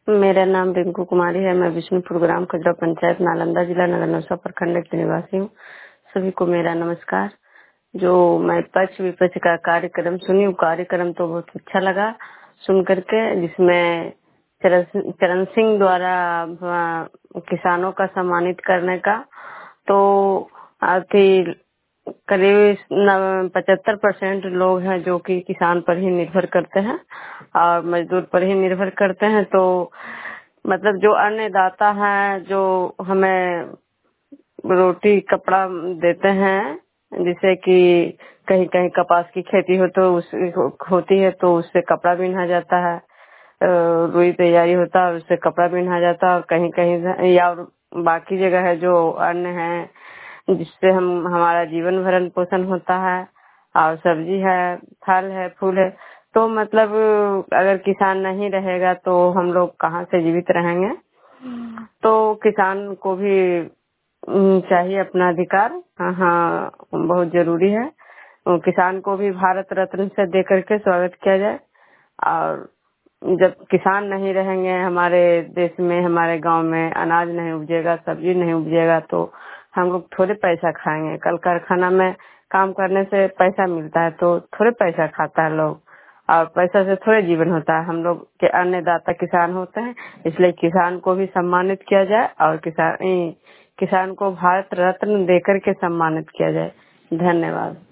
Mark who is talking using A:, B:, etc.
A: मेरा नाम रिंकू कुमारी है। मैं विष्णुपुर ग्राम कजरा पंचायत नालंदा जिला नगर नौसा प्रखंड की निवासी हूँ। सभी को मेरा नमस्कार। जो मैं पक्ष विपक्ष का कार्यक्रम सुनी, वो कार्यक्रम तो बहुत अच्छा लगा सुन करके, जिसमें चरण सिंह द्वारा किसानों का सम्मानित करने का, तो आखिर करीब 75% लोग हैं जो कि किसान पर ही निर्भर करते हैं और मजदूर पर ही निर्भर करते हैं। तो मतलब जो अन्नदाता हैं, जो हमें रोटी कपड़ा देते हैं, जिसे कि कहीं कहीं कपास की खेती हो तो होती है तो उससे कपड़ा बिना जाता है, रुई तैयारी होता है और उससे कपड़ा बिना जाता है, और कहीं कहीं या बाकी जगह है जो अन्न है जिससे हमारा जीवन भरण पोषण होता है, और सब्जी है, फल है, फूल है। तो मतलब अगर किसान नहीं रहेगा तो हम लोग कहाँ से जीवित रहेंगे। तो किसान को भी चाहिए अपना अधिकार, हाँ बहुत जरूरी है। किसान को भी भारत रत्न से दे करके स्वागत किया जाए। और जब किसान नहीं रहेंगे हमारे देश में, हमारे गांव में अनाज नहीं उपजेगा, सब्जी नहीं उपजेगा, तो हम लोग थोड़े पैसा खाएंगे। कल कारखाना में काम करने से पैसा मिलता है तो थोड़े पैसा खाता है लोग, और पैसा से थोड़े जीवन होता है। हम लोग के अन्नदाता किसान होते हैं, इसलिए किसान को भी सम्मानित किया जाए और किसान को भारत रत्न देकर के सम्मानित किया जाए। धन्यवाद।